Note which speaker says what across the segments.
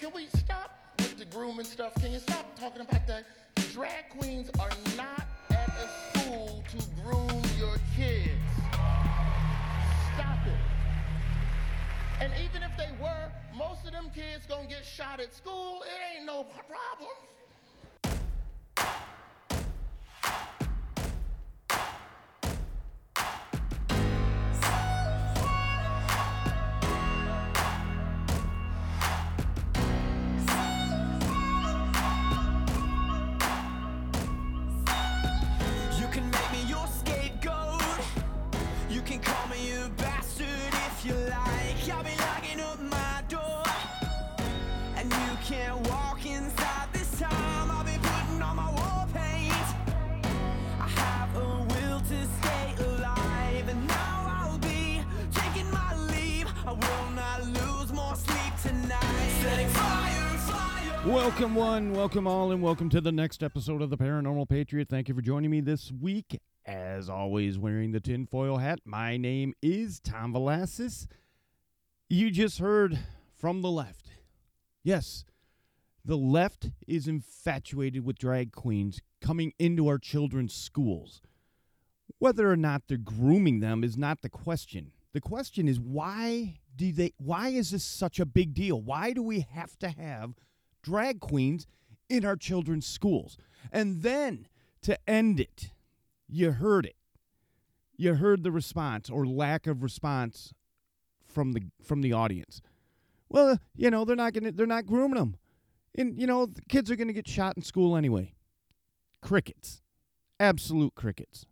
Speaker 1: can we stop with the grooming stuff? Can you stop talking about that? Drag queens are not at a school to groom your kids. Stop it. And even if they were, most of them kids gonna get shot at school. It ain't no problem.
Speaker 2: Welcome one, welcome all, and welcome to the next episode of the Paranormal Patriot. Thank you for joining me this week. As always, wearing the tinfoil hat, my name is Tom Velasquez. You just heard from the left. Yes, the left is infatuated with drag queens coming into our children's schools. Whether or not they're grooming them is not the question. The question is, why is this such a big deal? Why do we have to have drag queens in our children's schools? And then to end it, you heard it. You heard the response or lack of response from the audience. Well, they're not grooming them. And the kids are going to get shot in school anyway. Crickets. Absolute crickets.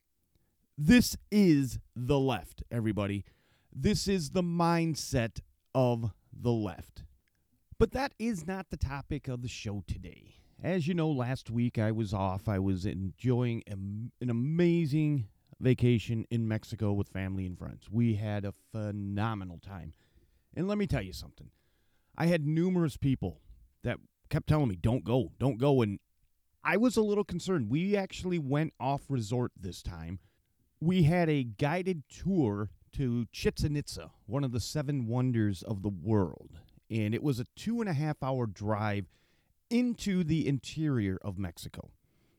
Speaker 2: This is the left, everybody. This is the mindset of the left. But that is not the topic of the show today. As you know, last week I was off. I was enjoying an amazing vacation in Mexico with family and friends. We had a phenomenal time. And let me tell you something. I had numerous people that kept telling me, don't go. And I was a little concerned. We actually went off resort this time. We had a guided tour to Chichen Itza, one of the 7 wonders of the world. And it was a 2.5-hour drive into the interior of Mexico.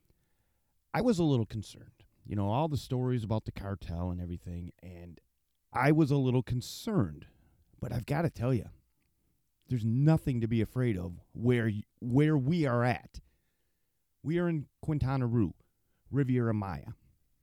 Speaker 2: I was a little concerned. All the stories about the cartel and everything, and I was a little concerned. But I've got to tell you, there's nothing to be afraid of where we are at. We are in Quintana Roo, Riviera Maya.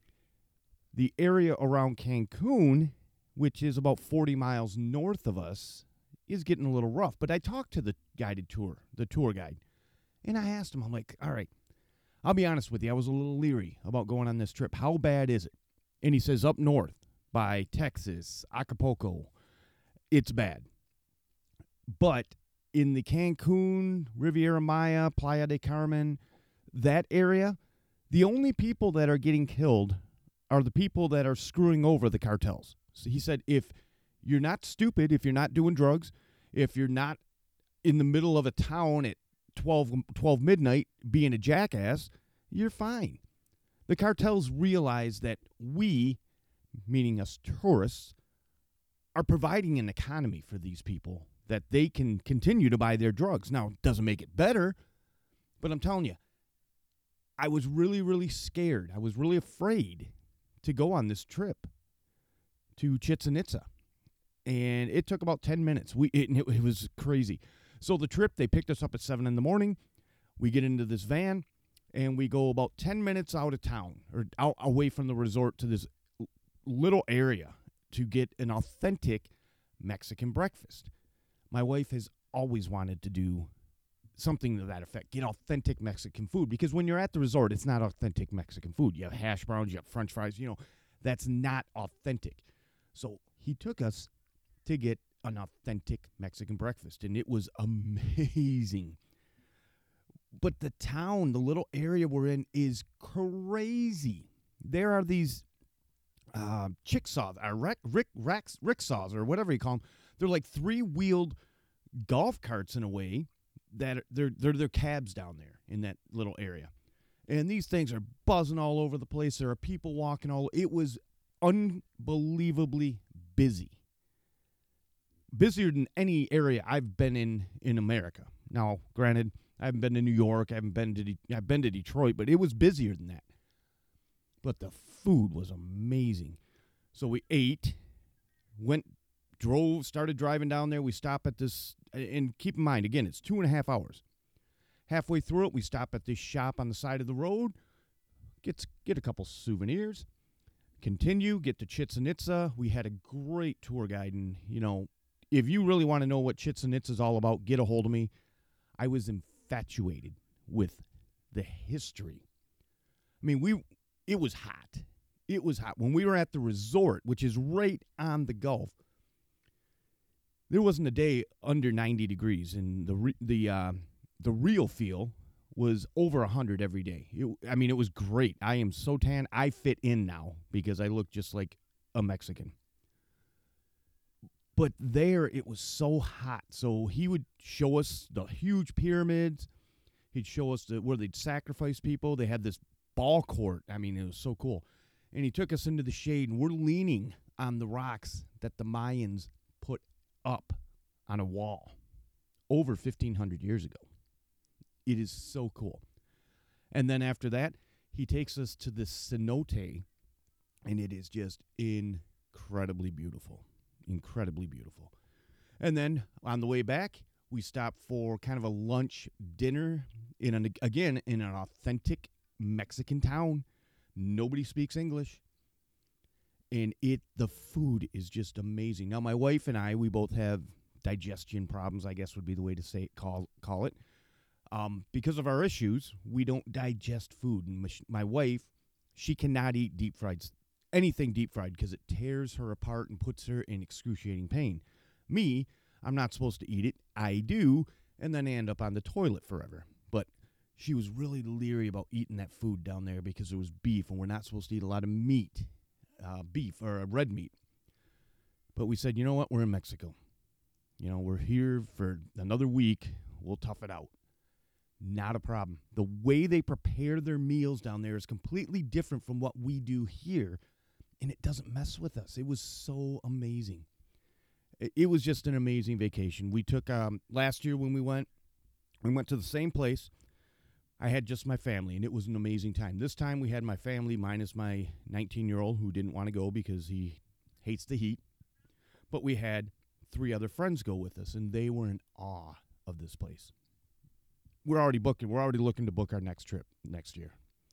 Speaker 2: The area around Cancun, which is about 40 miles north of us, is getting a little rough. But I talked to the tour guide, and I asked him, I'm like, all right, I'll be honest with you, I was a little leery about going on this trip. How bad is it? And he says up north by Texas, Acapulco, it's bad. But in the Cancun, Riviera Maya, Playa del Carmen, that area, the only people that are getting killed are the people that are screwing over the cartels. So he said, if you're not stupid, if you're not doing drugs, if you're not in the middle of a town at 12 midnight being a jackass, you're fine. The cartels realize that we, meaning us tourists, are providing an economy for these people that they can continue to buy their drugs. Now, it doesn't make it better, but I'm telling you, I was really, really scared. I was really afraid to go on this trip to Chichen Itza. And it took about 10 minutes. It was crazy. So the trip, they picked us up at 7 in the morning. We get into this van, and we go about 10 minutes out of town, or out away from the resort to this little area to get an authentic Mexican breakfast. My wife has always wanted to do something to that effect, get authentic Mexican food, because when you're at the resort, it's not authentic Mexican food. You have hash browns, you have French fries, that's not authentic. So he took us to get an authentic Mexican breakfast, and it was amazing. But the town, the little area we're in, is crazy. There are these chicksaws, ricksaws, or whatever you call them. They're like 3-wheeled golf carts in a way that they're cabs down there in that little area. And these things are buzzing all over the place. There are people walking all. It was unbelievably busy. busier than any area I've been in America. Now, granted, I haven't been to New York, I've been to Detroit, but it was busier than that. But the food was amazing. So we ate, started driving down there. We stop at this, and keep in mind, again, it's 2.5 hours. Halfway through it, we stop at this shop on the side of the road, get a couple souvenirs, continue, get to Chichen Itza. We had a great tour guide, and, if you really want to know what Chichen Itza is all about, get a hold of me. I was infatuated with the history. I mean, it was hot. It was hot. When we were at the resort, which is right on the Gulf, there wasn't a day under 90 degrees, and the real feel was over 100 every day. It was great. I am so tan. I fit in now because I look just like a Mexican. But there, it was so hot. So he would show us the huge pyramids. He'd show us where they'd sacrifice people. They had this ball court. It was so cool. And he took us into the shade, and we're leaning on the rocks that the Mayans put up on a wall over 1,500 years ago. It is so cool. And then after that, he takes us to the cenote, and it is just incredibly beautiful. Incredibly beautiful. And then on the way back, we stopped for kind of a lunch dinner in an authentic Mexican town. Nobody speaks English. And the food is just amazing. Now, my wife and I, we both have digestion problems, I guess would be the way to call it. Because of our issues, we don't digest food. And my wife, she cannot eat anything deep fried because it tears her apart and puts her in excruciating pain. Me, I'm not supposed to eat it. I do, and then I end up on the toilet forever. But she was really leery about eating that food down there because there was beef, and we're not supposed to eat a lot of meat, beef or red meat. But we said, you know what? We're in Mexico. We're here for another week. We'll tough it out. Not a problem. The way they prepare their meals down there is completely different from what we do here, and it doesn't mess with us. It was so amazing. It was just an amazing vacation. We took, last year when we went to the same place. I had just my family, and it was an amazing time. This time we had my family minus my 19-year-old who didn't want to go because he hates the heat. But we had 3 other friends go with us, and they were in awe of this place. We're already looking to book our next trip next year.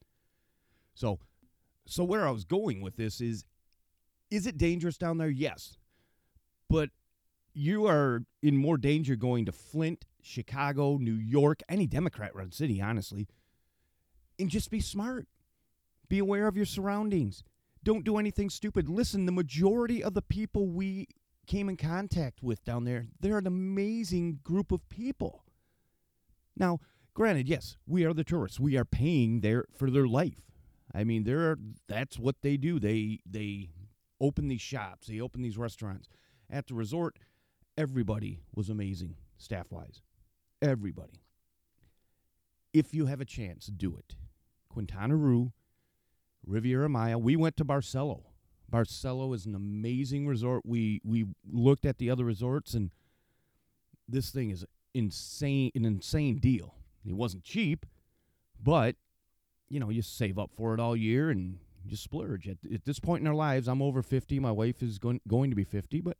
Speaker 2: So where I was going with this is it dangerous down there? Yes. But you are in more danger going to Flint, Chicago, New York, any Democrat-run city, honestly. And just be smart. Be aware of your surroundings. Don't do anything stupid. Listen, the majority of the people we came in contact with down there, they're an amazing group of people. Now, granted, yes, we are the tourists. We are paying for their life. That's what they do. They open these shops. They open these restaurants. At the resort, everybody was amazing, staff-wise. Everybody. If you have a chance, do it. Quintana Roo, Riviera Maya. We went to Barcelo. Barcelo is an amazing resort. We looked at the other resorts, and this thing is an insane deal. It wasn't cheap, but, you save up for it all year and you splurge. At this point in our lives, I'm over 50. My wife is going to be 50, but,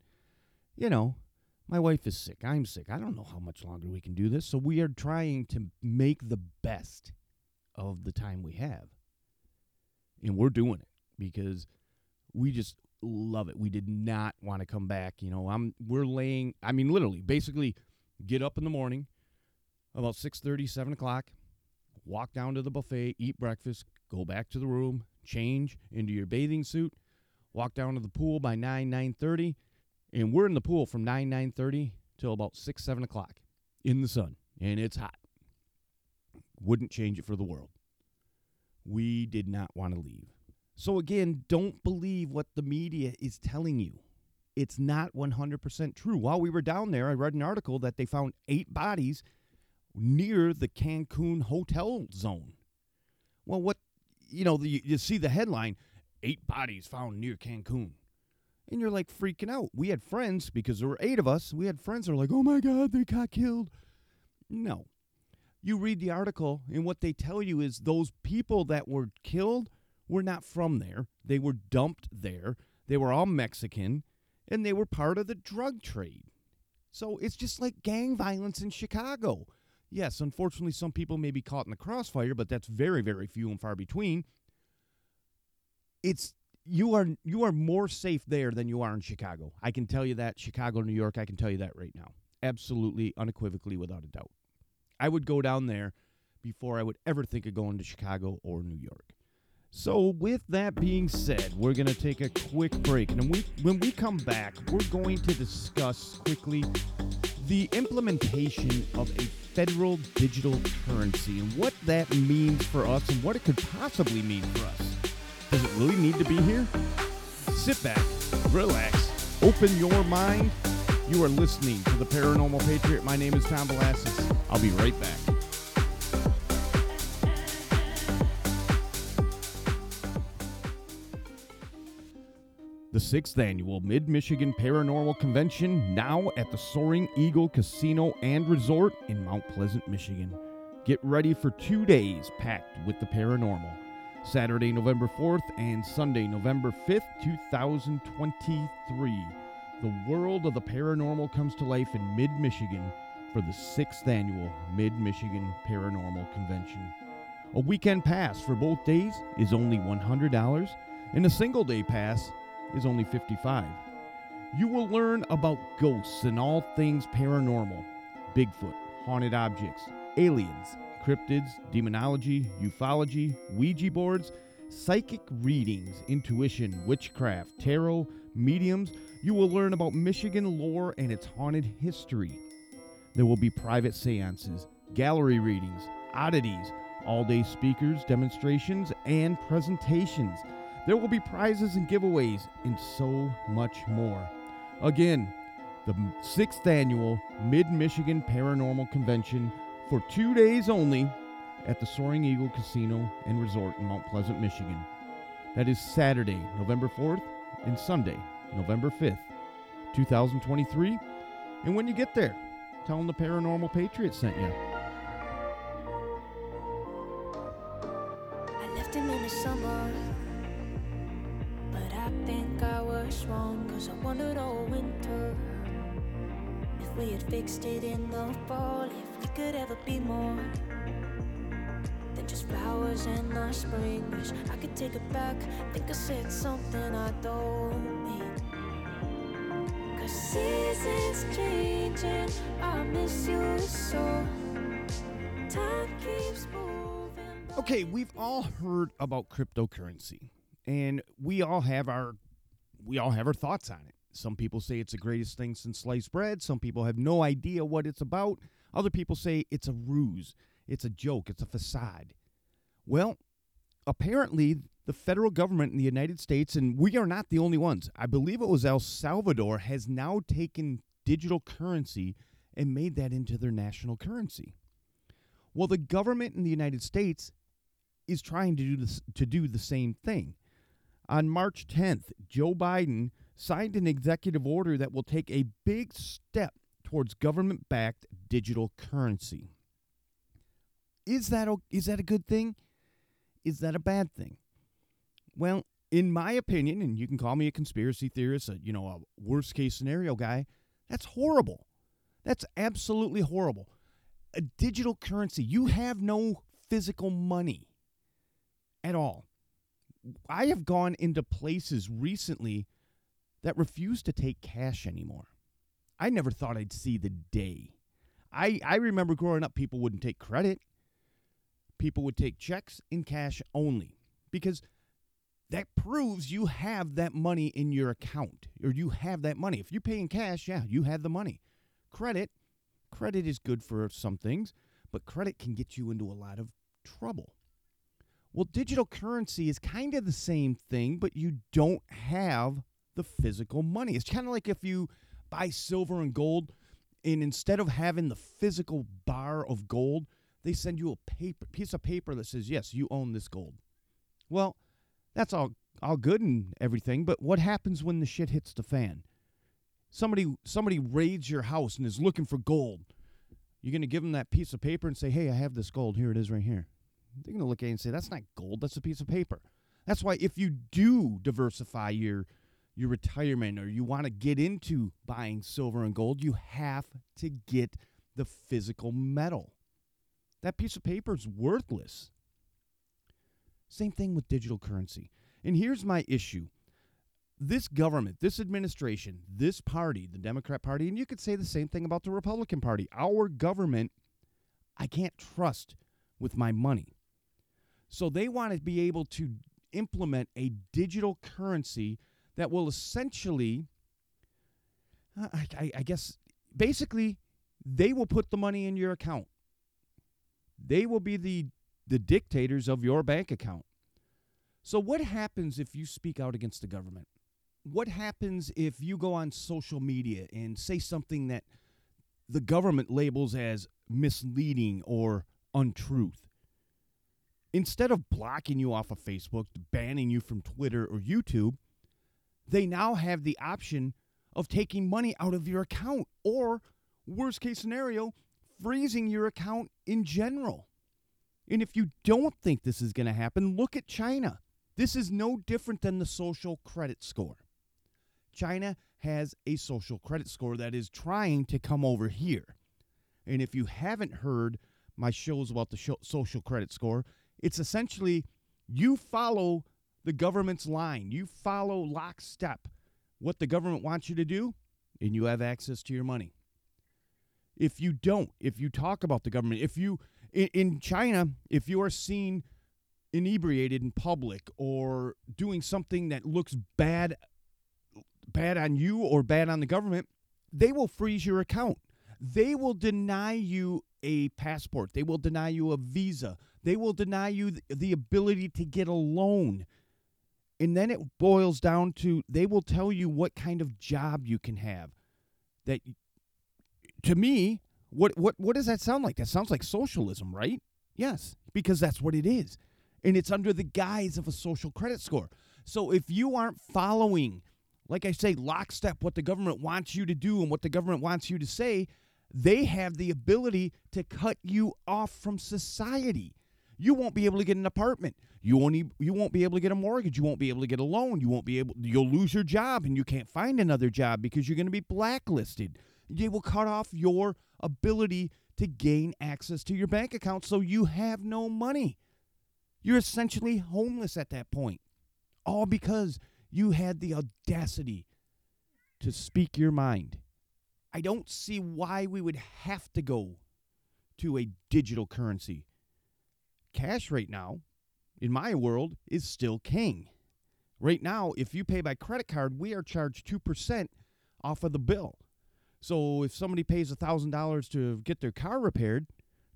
Speaker 2: my wife is sick. I'm sick. I don't know how much longer we can do this, so we are trying to make the best of the time we have. And we're doing it because we just love it. We did not want to come back. Literally, basically, get up in the morning about 6:30, 7 o'clock, walk down to the buffet, eat breakfast, go back to the room, change into your bathing suit, walk down to the pool by 9:30, and we're in the pool from 9:30 till about 6, 7 o'clock in the sun, and it's hot. Wouldn't change it for the world. We did not want to leave. So again, don't believe what the media is telling you. It's not 100% true. While we were down there, I read an article that they found 8 bodies near the Cancun hotel zone. Well, you see the headline, 8 bodies found near Cancun. And you're like freaking out. We had friends, because there were 8 of us, we had friends that were like, oh my God, they got killed. No. You read the article, and what they tell you is those people that were killed were not from there. They were dumped there. They were all Mexican, and they were part of the drug trade. So it's just like gang violence in Chicago. Yes, unfortunately, some people may be caught in the crossfire, but that's very, very few and far between. You are more safe there than you are in Chicago. I can tell you that. Chicago, New York, I can tell you that right now. Absolutely, unequivocally, without a doubt. I would go down there before I would ever think of going to Chicago or New York. So with that being said, we're going to take a quick break. And when we come back, we're going to discuss quickly the implementation of a federal digital currency and what that means for us and what it could possibly mean for us. Does it really need to be here? Sit back, relax, open your mind. You are listening to The Paranormal Patriot. My name is Tom Velasquez. I'll be right back. The 6th Annual Mid-Michigan Paranormal Convention, now at the Soaring Eagle Casino and Resort in Mount Pleasant, Michigan. Get ready for 2 days packed with the paranormal. Saturday, November 4th and Sunday, November 5th, 2023. The world of the paranormal comes to life in Mid-Michigan for the 6th Annual Mid-Michigan Paranormal Convention. A weekend pass for both days is only $100, and a single-day pass is only $55. You will learn about ghosts and all things paranormal, Bigfoot, haunted objects, aliens, cryptids, demonology, ufology, Ouija boards, psychic readings, intuition, witchcraft, tarot, mediums. You will learn about Michigan lore and its haunted history. There will be private seances, gallery readings, oddities, all-day speakers, demonstrations, and presentations. There will be prizes and giveaways and so much more. Again, the 6th Annual Mid-Michigan Paranormal Convention for 2 days only at the Soaring Eagle Casino and Resort in Mount Pleasant, Michigan. That is Saturday, November 4th and Sunday, November 5th, 2023. And when you get there, tell them the Paranormal Patriot sent you.
Speaker 3: I left him in the summer, but I think I was wrong, 'cause I wondered all winter if we had fixed it in the fall, if we could ever be more than just flowers in the spring. Wish I could take it back, think I said something I don't mean, 'cause seasons changing, I miss you so, time keeps moving.
Speaker 2: Okay, we've all heard about cryptocurrency, and we all have our thoughts on it. Some people say it's the greatest thing since sliced bread. Some people have no idea what it's about. Other people say it's a ruse, it's a joke, it's a facade. Well, apparently the federal government in the United States, and we are not the only ones, I believe it was El Salvador, has now taken digital currency and made that into their national currency. Well, the government in the United States is trying to do the same thing. On March 10th, Joe Biden signed an executive order that will take a big step towards government-backed digital currency. Is that a good thing? Is that a bad thing? Well, in my opinion, and you can call me a conspiracy theorist, a worst-case scenario guy, that's horrible. That's absolutely horrible. A digital currency, you have no physical money at all. I have gone into places recently that refuse to take cash anymore. I never thought I'd see the day. I remember growing up, people wouldn't take credit. People would take checks in cash only, because that proves you have that money in your account, or you have that money. If you pay in cash, yeah, you have the money. Credit is good for some things, but credit can get you into a lot of trouble. Well, digital currency is kind of the same thing, but you don't have the physical money. It's kind of like if you buy silver and gold, and instead of having the physical bar of gold, they send you a piece of paper that says, yes, you own this gold. Well, that's all all good and everything, but what happens when the shit hits the fan? Somebody raids your house and is looking for gold. You're going to give them that piece of paper and say, hey, I have this gold. Here it is right here. They're going to look at it and say, that's not gold. That's a piece of paper. That's why if you do diversify your retirement or you want to get into buying silver and gold, you have to get the physical metal. That piece of paper is worthless. Same thing with digital currency. And here's my issue. This government, this administration, this party, the Democrat Party, and you could say the same thing about the Republican Party. Our government, I can't trust with my money. So they want to be able to implement a digital currency that will essentially, I guess, basically, they will put the money in your account. They will be the dictators of your bank account. So what happens if you speak out against the government? What happens if you go on social media and say something that the government labels as misleading or untruth? Instead of blocking you off of Facebook, banning you from Twitter or YouTube, they now have the option of taking money out of your account or, worst case scenario, freezing your account in general. And if you don't think this is going to happen, look at China. This is no different than the social credit score. China has a social credit score that is trying to come over here. And if you haven't heard my shows about the social credit score, it's essentially you follow the government's line. You follow lockstep what the government wants you to do, and you have access to your money. If you don't, if you talk about the government, if you, in China, if you are seen inebriated in public or doing something that looks bad on you or bad on the government, they will freeze your account. They will deny you a passport. They will deny you a visa. They will deny you the ability to get a loan. And then it boils down to they will tell you what kind of job you can have. That, to me, what does that sound like? That sounds like socialism, right? Yes, because that's what it is. And it's under the guise of a social credit score. So if you aren't following, like I say, lockstep what the government wants you to do and what the government wants you to say, they have the ability to cut you off from society. You won't be able to get an apartment. You won't be able to get a mortgage. You won't be able to get a loan. You'll lose your job and you can't find another job because you're going to be blacklisted. They will cut off your ability to gain access to your bank account, so you have no money. You're essentially homeless at that point, all because you had the audacity to speak your mind. I don't see why we would have to go to a digital currency. Cash right now, in my world, is still king. Right now, if you pay by credit card, we are charged 2% off of the bill. So if somebody pays $1,000 to get their car repaired,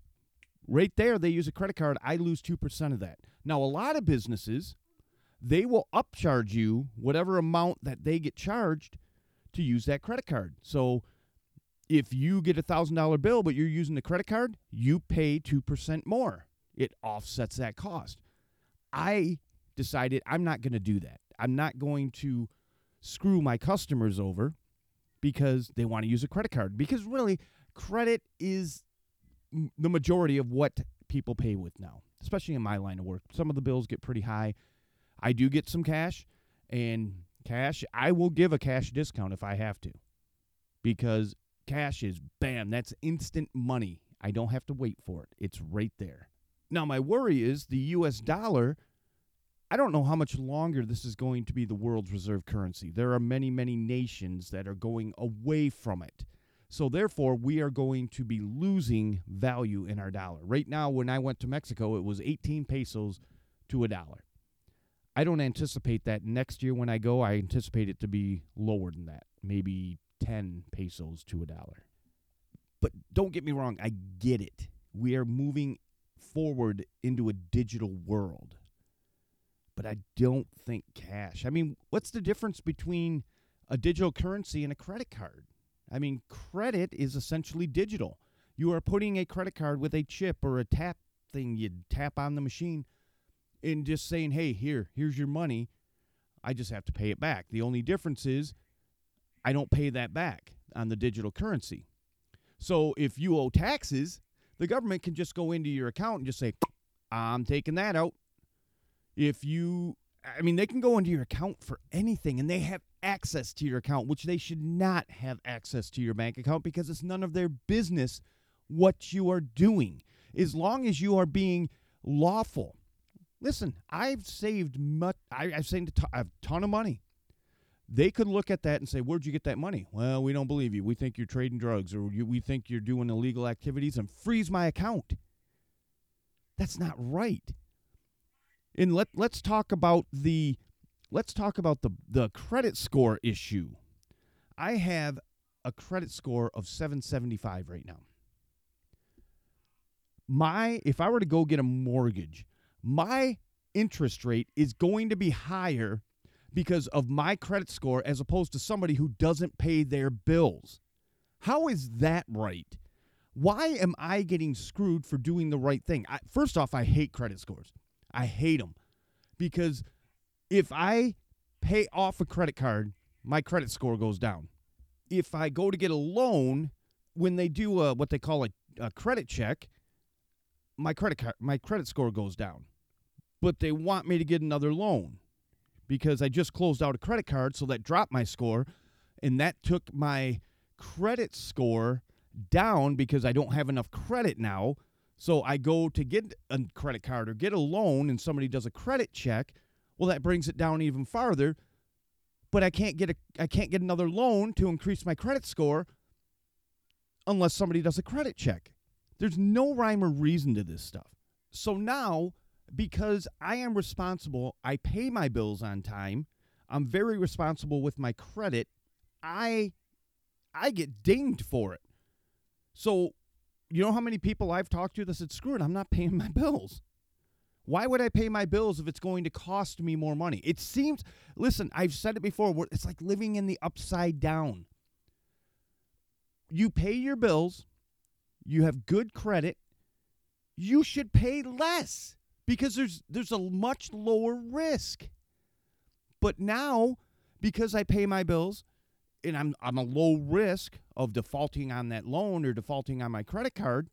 Speaker 2: right there they use a credit card, I lose 2% of that. Now, a lot of businesses, they will upcharge you whatever amount that they get charged to use that credit card. So if you get a $1,000 bill but you're using the credit card, you pay 2% more. It offsets that cost. I decided I'm not going to do that. I'm not going to screw my customers over because they want to use a credit card. Because really, credit is the majority of what people pay with now, especially in my line of work. Some of the bills get pretty high. I do get some cash, and cash, I will give a cash discount if I have to, because cash is, bam, that's instant money. I don't have to wait for it. It's right there. Now, my worry is the U.S. dollar. I don't know how much longer this is going to be the world's reserve currency. There are many, many nations that are going away from it. So, therefore, we are going to be losing value in our dollar. Right now, when I went to Mexico, it was 18 pesos to $1. I don't anticipate that next year when I go. I anticipate it to be lower than that, maybe 10 pesos to $1. But don't get me wrong, I get it. We are moving forward into a digital world. But I don't think cash. I mean, what's the difference between a digital currency and a credit card? I mean, credit is essentially digital. You are putting a credit card with a chip or a tap thing you tap on the machine and just saying, hey, here's your money. I just have to pay it back. The only difference is I don't pay that back on the digital currency. So if you owe taxes, the government can just go into your account and just say, I'm taking that out. They can go into your account for anything, and they have access to your account, which they should not have access to your bank account because it's none of their business what you are doing, as long as you are being lawful. Listen, I've saved I've saved a ton of money. They could look at that and say, where'd you get that money? Well, we don't believe you. We think you're trading drugs, or we think you're doing illegal activities, and freeze my account. That's not right. And let's talk about the credit score issue. I have a credit score of 775 right now. If I were to go get a mortgage, my interest rate is going to be higher because of my credit score as opposed to somebody who doesn't pay their bills. How is that right? Why am I getting screwed for doing the right thing? First off, I hate credit scores. I hate them because if I pay off a credit card, my credit score goes down. If I go to get a loan, when they do what they call a credit check, my credit score goes down. But they want me to get another loan because I just closed out a credit card, so that dropped my score, and that took my credit score down because I don't have enough credit now. So I go to get a credit card or get a loan, and somebody does a credit check. Well, that brings it down even farther. But I can't get another loan to increase my credit score unless somebody does a credit check. There's no rhyme or reason to this stuff. So now, because I am responsible, I pay my bills on time, I'm very responsible with my credit, I get dinged for it. So, you know how many people I've talked to that said, screw it, I'm not paying my bills. Why would I pay my bills if it's going to cost me more money? It seems, listen, I've said it before, it's like living in the upside down. You pay your bills, you have good credit, you should pay less because there's a much lower risk. But now, because I pay my bills, and I'm a low risk of defaulting on that loan or defaulting on my credit card,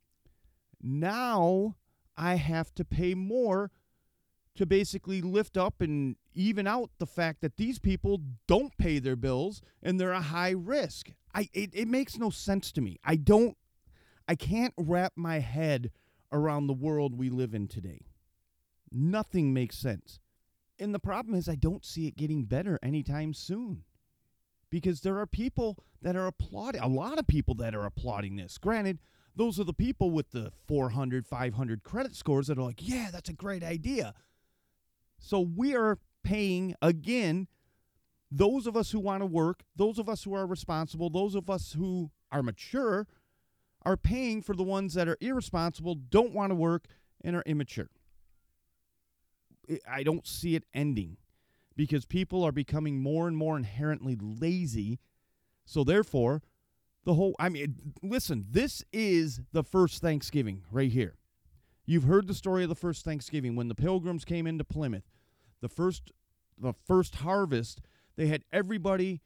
Speaker 2: now I have to pay more to basically lift up and even out the fact that these people don't pay their bills and they're a high risk. It makes no sense to me. I can't wrap my head around the world we live in today. Nothing makes sense. And the problem is I don't see it getting better anytime soon. Because there are people that are applauding, a lot of people that are applauding this. Granted, those are the people with the 400, 500 credit scores that are like, yeah, that's a great idea. So we are paying, again, those of us who want to work, those of us who are responsible, those of us who are mature, are paying for the ones that are irresponsible, don't want to work, and are immature. I don't see it ending. Because people are becoming more and more inherently lazy. So therefore, listen, this is the first Thanksgiving right here. You've heard the story of the first Thanksgiving when the Pilgrims came into Plymouth. The first harvest, they had everybody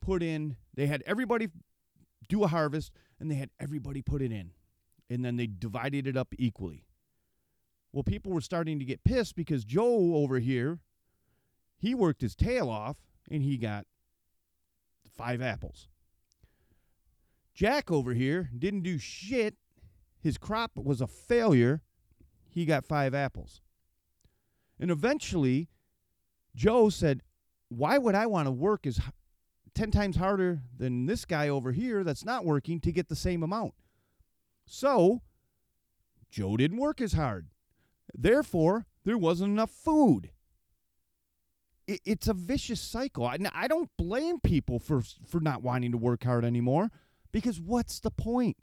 Speaker 2: do a harvest, and they had everybody put it in. And then they divided it up equally. Well, people were starting to get pissed because Joe over here, he worked his tail off, and he got 5 apples. Jack over here didn't do shit. His crop was a failure. He got 5 apples. And eventually, Joe said, why would I want to work 10 times harder than this guy over here that's not working to get the same amount? So, Joe didn't work as hard. Therefore, there wasn't enough food. It's a vicious cycle. I don't blame people for not wanting to work hard anymore, because what's the point?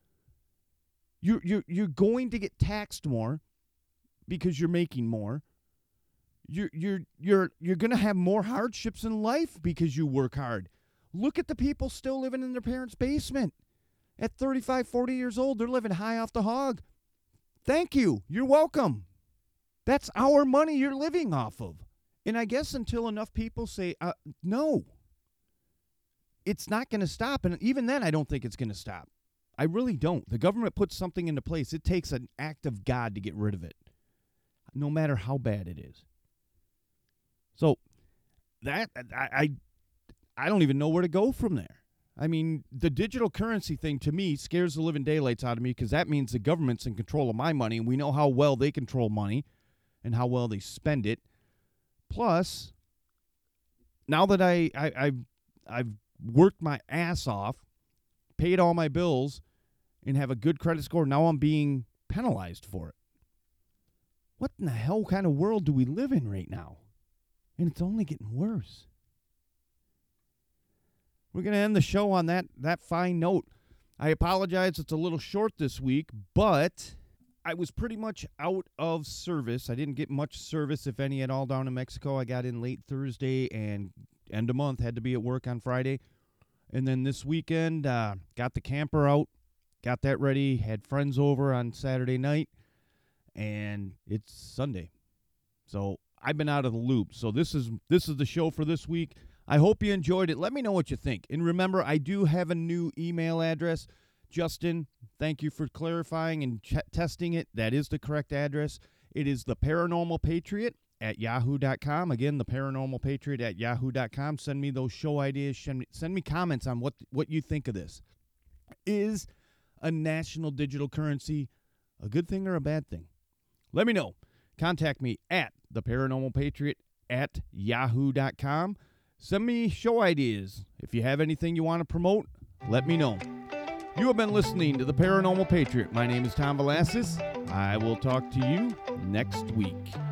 Speaker 2: You're going to get taxed more because you're making more. You're going to have more hardships in life because you work hard. Look at the people still living in their parents' basement. At 35, 40 years old, they're living high off the hog. Thank you. You're welcome. That's our money you're living off of. And I guess until enough people say, no, it's not going to stop. And even then, I don't think it's going to stop. I really don't. The government puts something into place. It takes an act of God to get rid of it, no matter how bad it is. So that I don't even know where to go from there. I mean, the digital currency thing, to me, scares the living daylights out of me, because that means the government's in control of my money, and we know how well they control money and how well they spend it. Plus, now that I've worked my ass off, paid all my bills, and have a good credit score, now I'm being penalized for it. What in the hell kind of world do we live in right now? And it's only getting worse. We're going to end the show on that fine note. I apologize, it's a little short this week, but I was pretty much out of service. I didn't get much service, if any at all, down in Mexico. I got in late Thursday and end of month, had to be at work on Friday. And then this weekend, got the camper out, got that ready, had friends over on Saturday night, and it's Sunday. So I've been out of the loop. So this is the show for this week. I hope you enjoyed it. Let me know what you think. And remember, I do have a new email address. Justin, thank you for clarifying and testing it. That is the correct address. It is theparanormalpatriot@yahoo.com. Again, theparanormalpatriot@yahoo.com. Send me those show ideas. Send me comments on what you think of this. Is a national digital currency a good thing or a bad thing? Let me know. Contact me at theparanormalpatriot@yahoo.com. Send me show ideas. If you have anything you want to promote, let me know. You have been listening to The Paranormal Patriot. My name is Tom Velasquez. I will talk to you next week.